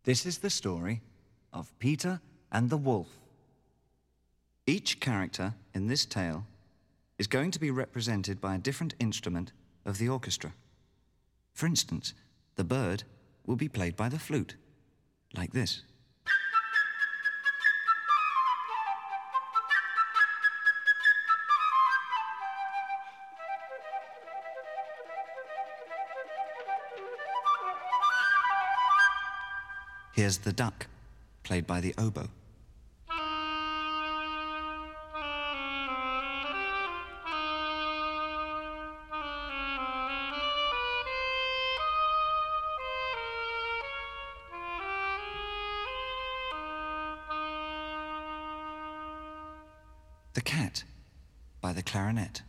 This is the story of Peter and the Wolf. Each character in this tale is going to be represented by a different instrument of the orchestra. For instance, the bird will be played by the flute, like this. Here's the duck, played by the oboe. The cat, by the clarinet.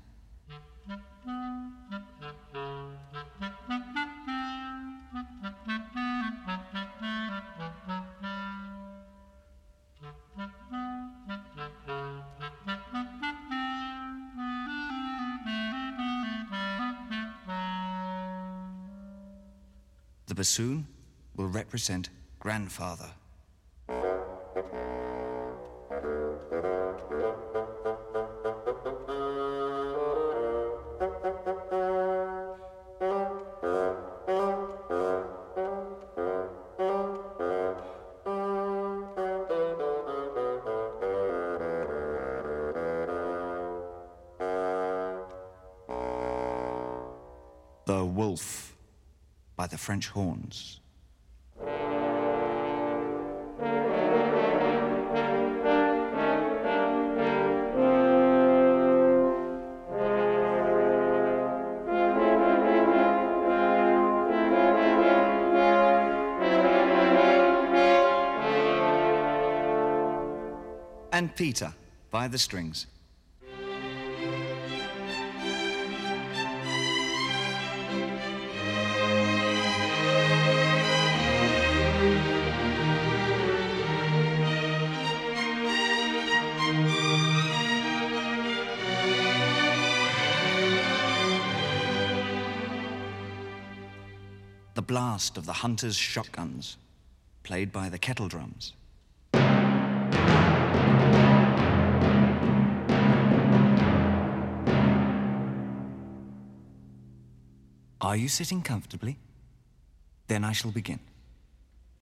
The bassoon will represent grandfather. The wolf, by the French horns. And Peter, by the strings. The blast of the hunters' shotguns, played by the kettle drums. Are you sitting comfortably? Then I shall begin.